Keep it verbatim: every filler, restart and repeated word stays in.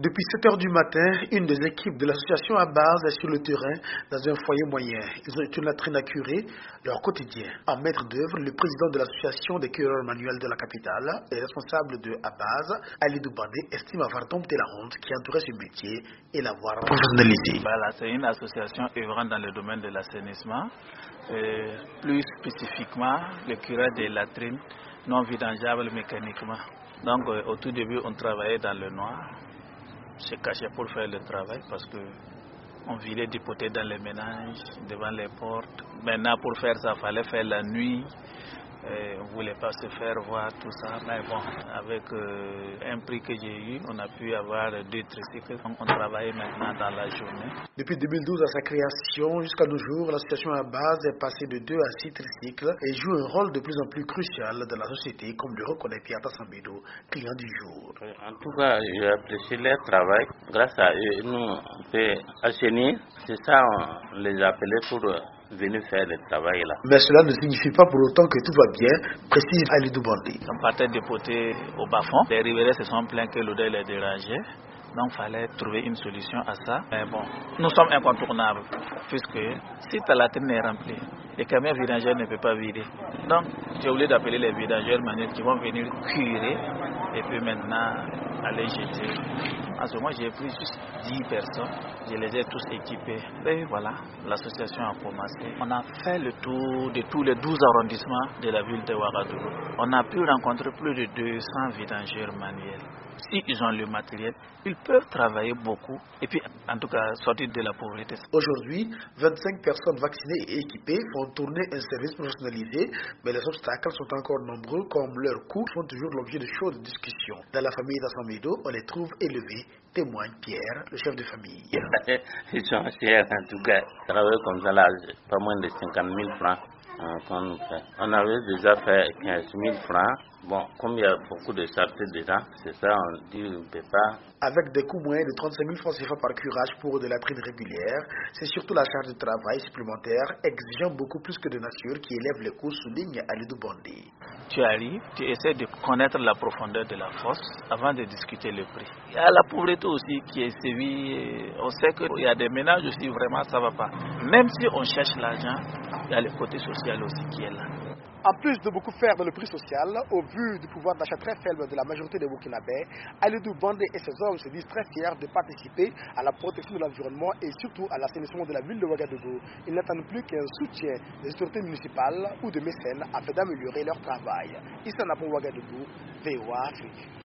Depuis sept heures du matin, une des équipes de l'association à base est sur le terrain dans un foyer moyen. Ils ont une latrine à curer leur quotidien. En maître d'œuvre, le président de l'association des cureurs manuels de la capitale et responsable de Abaz, Alidou Bandé, estime avoir dompté la honte qui entourait ce métier et l'avoir professionnalisé. Voilà, c'est une association œuvrant dans le domaine de l'assainissement, et plus spécifiquement le curage des latrines non vidangeables mécaniquement. Donc euh, au tout début, on travaillait dans le noir. Se cachait pour faire le travail parce que on vidait du poté dans les ménages, devant les portes. Maintenant, pour faire ça, il fallait faire la nuit. Et on ne voulait pas se faire voir tout ça. Mais bon, avec euh, un prix que j'ai eu, on a pu avoir deux tricycles. Donc on travaille maintenant dans la journée. Depuis deux mille douze, à sa création, jusqu'à nos jours, l'association à base est passée de deux à six tricycles et joue un rôle de plus en plus crucial dans la société, comme le reconnaît Pierre Tassambedo, client du jour. En tout cas, j'ai apprécié leur travail. Grâce à eux, nous, on peut assainir. C'est ça, on les appelait pour venir faire le travail là. Mais cela ne signifie pas pour autant que tout va bien, précise Alidou Bandé. On partait de poté au bas-fond. Les riverains se sont plaints que l'odeur les dérangeait. Donc il fallait trouver une solution à ça. Mais bon, nous sommes incontournables, puisque si ta latrine est remplie, les camions vidangeurs ne peuvent pas vider. Donc j'ai oublié d'appeler les vidangeurs manuels qui vont venir curer et puis maintenant aller jeter. En ce moment, j'ai pris juste dix personnes, je les ai tous équipés. Et voilà, l'association a commencé. On a fait le tour de tous les douze arrondissements de la ville de Ouagadougou. On a pu rencontrer plus de deux cents vidangeurs manuels. S'ils ont le matériel, ils peuvent travailler beaucoup et puis en tout cas sortir de la pauvreté. Aujourd'hui, vingt-cinq personnes vaccinées et équipées font tourner un service professionnalisé, mais les obstacles sont encore nombreux comme leurs coûts font toujours l'objet de chaudes discussions. Dans la famille d'Assambedo, on les trouve élevés, témoigne Pierre, le chef de famille. Ils sont chers en tout cas. Travailler comme ça là, pas moins de cinquante mille francs. Qu'on fait. On avait déjà fait quinze mille francs. Bon, comme il y a beaucoup de chartes dedans, c'est ça, on dit on ne peut pas. Avec des coûts moyens de trente-cinq mille francs C F A par curage pour de la latrines régulière, c'est surtout la charge de travail supplémentaire exigeant beaucoup plus que de nature qui élève les coûts, souligne Alidou Bandé. Tu arrives, tu essaies de connaître la profondeur de la fosse avant de discuter le prix. Il y a la pauvreté aussi qui est sévie. On sait qu'il y a des ménages aussi, vraiment ça ne va pas. Même si on cherche l'argent, il y a le côté social aussi qui est là. En plus de beaucoup faire dans le prix social, au vu du pouvoir d'achat très faible de la majorité des Burkinabés, Alidou Bandé et ses hommes se disent très fiers de participer à la protection de l'environnement et surtout à l'assainissement de la ville de Ouagadougou. Ils n'attendent plus qu'un soutien des autorités municipales ou de mécènes afin d'améliorer leur travail. Ici en Ouagadougou, V O A Afrique.